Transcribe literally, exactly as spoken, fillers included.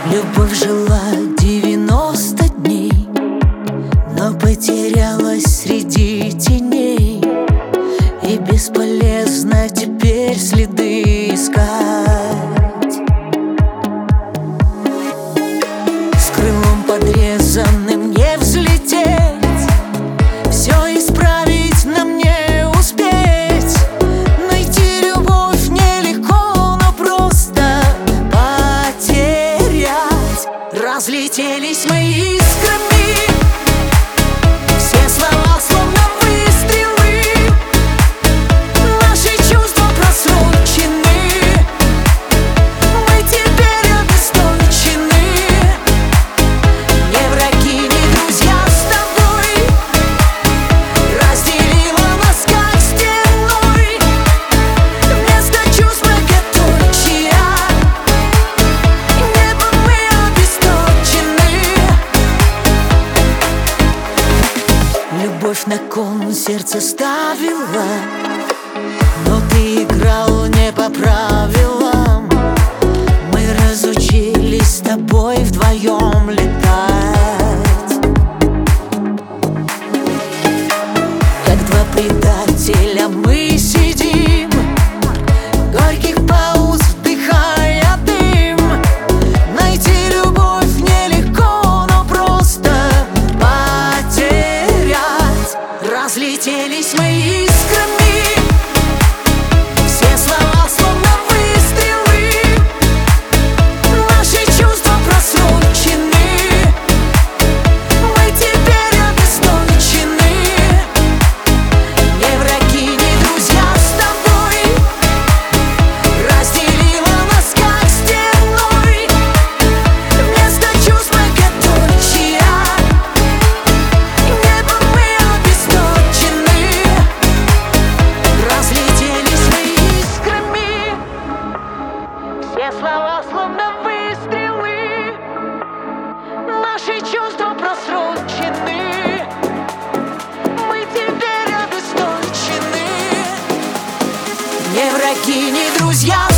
Любовь жила девяносто дней, но потерялась среди теней, и бесполезно теперь следы искать. С крылом подрезанным не взлететь, все исправить нам не успеть. Найти любовь нелегко, но просто потерять. Разлетелись мы искрами, все слова словно выстрелы. Наши чувства просрочены, мы теперь обесточены. Не враги, не друзья с тобой, разделила нас как стеной. Вместо чувств многоточия небом мы обесточены. Любовь на кон сердце ставила, но ты играл не по правилам. Мы разучились с тобой вдвоем летать, как два предателя мы сидим, горьких пауз вдыхая дым. Найти любовь нелегко, но просто потерять. Разлетелись мы искрами, все слова словно выстрелы. Наши чувства просрочены, мы теперь обесточены. Не враги, не друзья с тобой, разделила нас как стеной. Вместо чувств многоточия небом мы обесточены. Разлетелись мы искрами, все слова словно выстрелы. Наши чувства просрочены, мы теперь обесточены. Не враги, не друзья